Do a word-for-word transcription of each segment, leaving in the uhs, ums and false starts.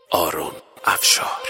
آروم افشار.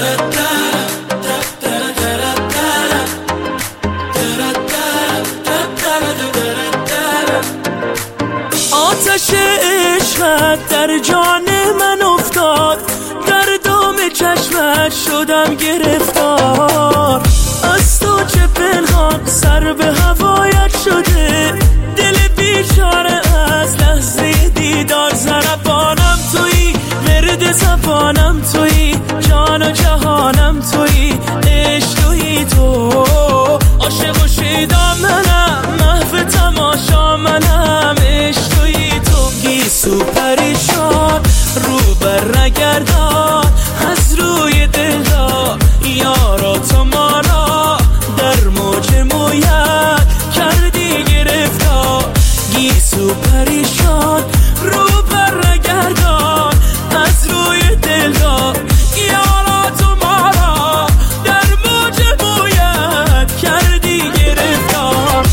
آتش عشقت در جان من افتاد، در دام چشمت شدم گرفتار. از تو چه پنهان سر به هوایت شده، دل بیچاره از لحظه دیدار. ضربانم تویی، ورد زبانم تویی، جان و جهانم تویی، عشق تویی تو. عاشق و شیدا منم، محو تماشا منم، عشق تویی تو. گیسو پریشان رو بر نگردان، از روی دلدار یارا تو ما را در موج مویت کردی گرفتار. گیسو پریشان رو بر نگردان، از روی دلدار یارا تو ما را در موج مویت کردی گرفتار.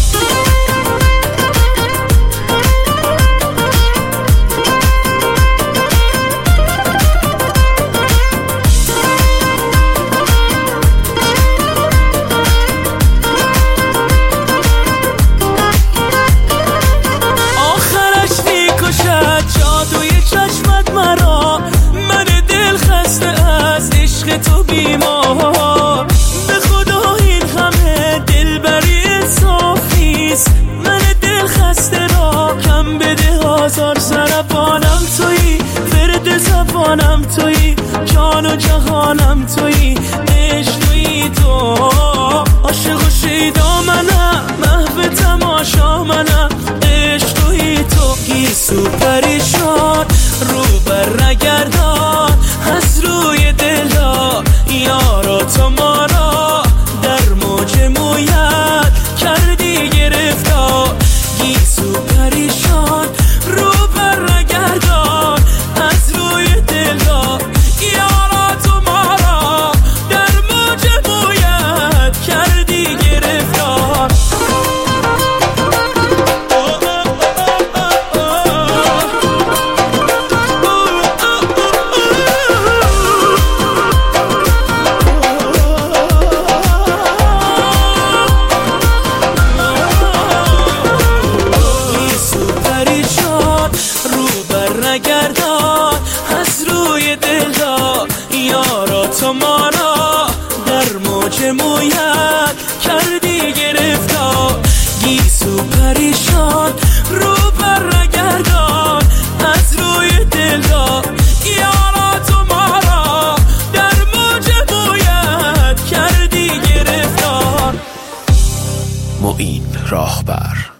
تو بیمار به خدا این همه دلبری انصافیست. من دل خسته را کم بده آزار. ضربانم تویی، ورد زبانم تویی، جان و جهانم تویی، عشق تویی تو. عاشق و شیدا منم، محو تماشا منم، عشق تویی تو. گیسو پریشان رو بر نگردان، از روی دلدار یارا تو ما را در موج مویت کردی گرفتار. گیسو پریشان رو بر نگردان، از روی دلدار یارا تو ما را در موج مویت کردی گرفتار. نگردان، از روی دلدار یارا تو ما را در موج مویت کردی گرفتار. گیسو پریشان رو بر نگردان، از روی دلدار یارا تو ما را در موج مویت کردی گرفتار. معین راهبر.